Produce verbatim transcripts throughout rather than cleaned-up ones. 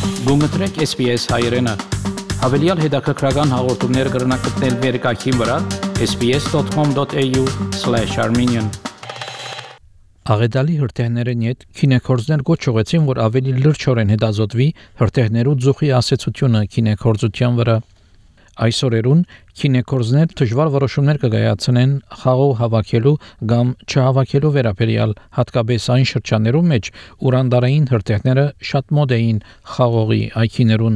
Գումտրեք S B S հայրենը։ Հավելյալ հետաքրքրական հաղորդումներ կգրնակցնել վերկայքին վրա s b s dot com dot a u slash armenian Աղետալի հրթեհներն հետ քինեքորձներ գոչողեցին, որ ավելի լրջորեն հետազոտվի հրթեհներու ձուխի ասացությունը քինեքորձության վրա։ Այսօրերուն քինեքորձներ դժվար որոշումներ կգայացնեն խաղող հավաքելու կամ չհավաքելու վերաբերյալ, հատկապես այն շրջաններում մեջ, ուր անդարային հրթեհները շատ մոդ էին խաղողի այքիներուն։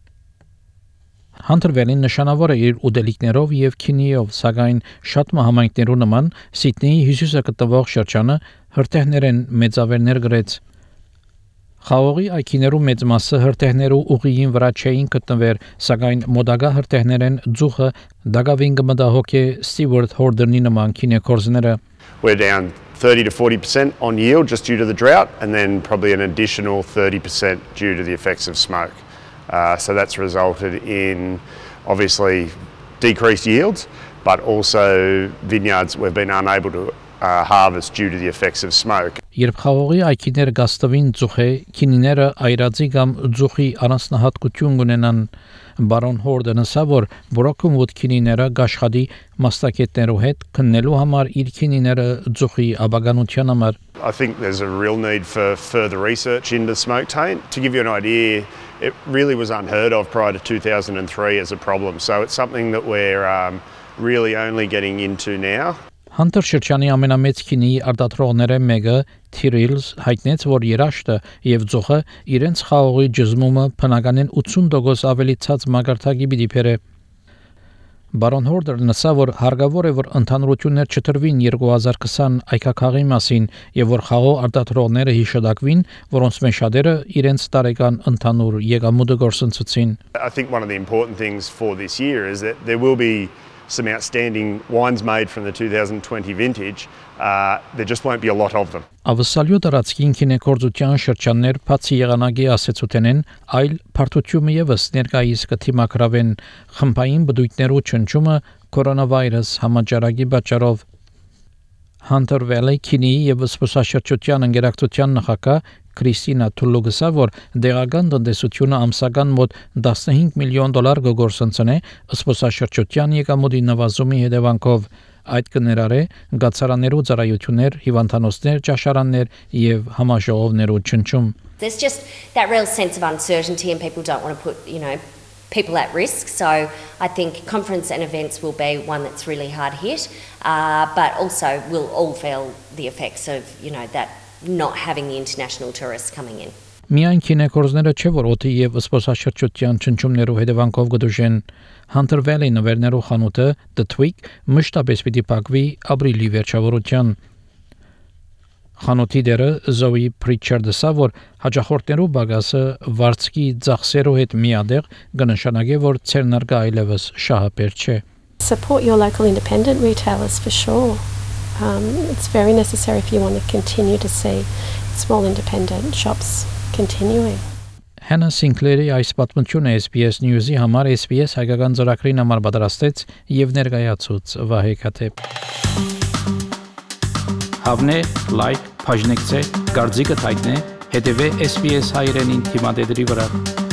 Հանտրվելին նշանավոր է իր ուտելիքներով եւ քինիով, սակայն շատ համայնքներու նման Սիդնեի հյուսիսը գտնվող շրջանը հրթեհներեն մեծավերներ գրեց։ Խաղողի այքիներու մեծ մասը հրթեհներու ուղիին վրա չէին գտնվեր, սակայն մոդագա հրթեհներեն ձուխը դակավին կմտահոգե Stewart Horderնի նման քինեքորձները։ We're down thirty to forty percent on yield just due to the drought, and then probably an additional thirty percent due to the effects of smoke. Uh, so that's resulted in obviously decreased yields, but also vineyards we've been unable to uh, harvest due to the effects of smoke. Երբ խաղողի այքիները գաստվին ձուխե, քինիները այրածի կամ ձուխի առանձնահատկություն ունենան, Բարոն Հորդենը ասա, որ բրոկումուտ քինիները գաշխատի մասնակիցներու հետ քննելու համար իր քինիները ձուխի աբագանության համար։ I think there's a real need for further research into smoke taint. To give you an idea, it really was unheard of prior to two thousand three as a problem. So it's something that we're um, really only getting into now. Հանտր շրջանի ամենամեծ քինի արտադրողները մեկը Tyrrells հայտնեց, որ երաշտը եւ ձոխը իրենց խաղողի ջզմումը բնականին ութսուն տոկոս ավելի ցած մագարտակի պիտի բերե։ Բարոն Հորդերն ասա, որ հարգավոր է, որ ընդհանրություններ չտրվին երկու հազար քսան այկակաղի մասին եւ որ խաղող արտադրողները հիշադակվին, որոնց մեջ շատերը իրենց տարեկան ընդհանուր եկամուտը գործընծեցին։ I think one of the important things for this year is that there will be some outstanding wines made from the two thousand twenty vintage. Uh, there just won't be a lot of them. Ավսալյո դարածքին քինեքորձության շրջաններ բացի եղանակի ասեցութենեն, այլ բարդությունը եւս ներկայիս կթիմակրավեն խմբային բդույթներու չնչումը կորոնավիրուս համաճարակի պատճառով։ Hunter Valley քինի եւ սպասաշրջության ընկերակցության նախագահ Քրիստինա Թուլուգսա, որ դեղական տնտեսությունը ամսական մոտ տասնհինգ միլիոն դոլար կգործընծնե սպասաշրջության եկամուտի նվազումի հետևանքով, այդ կներառե գացարաներու ծառայություններ, հիվանդանոցներ, ճաշարաններ եւ համաժողովներու չնչում։ There's just that real sense of uncertainty and people don't want to put, you know, people at risk. So I think conference and events will be one that's really hard hit, uh, but also we'll all feel the effects of, you know, that not having the international tourists coming in. Միայն քինեքորձները չէ, որ օդի եւ սպասաշրջության չնչումներու հետևանքով գդուժեն։ Hunter Valley նվերներու խանութը The Twig մշտապես պիտի փակվի ապրիլի վերջավորության։ Խանութի դերը Zoe Pritchard ասա, որ հաջախորդներու բագասը վարձկի ծախսերու հետ միադեղ կնշանակե, որ ցերնարգա այլևս շահապեր չէ։ Support your local independent retailers for sure. Um, it's very necessary if you want to continue to see small independent shops continuing. Hannah Sinclair-ի այս պատմությունը S B S News-ի համար S B S հայկական ծրագրին համար պատրաստեց եւ ներկայացուց Վահե Քաթեփ։ Հավնե, լայք, բաժնեկցե, դարձիկը թայտնե, հետեւե S B S հայրենին թիմադեդի վրա։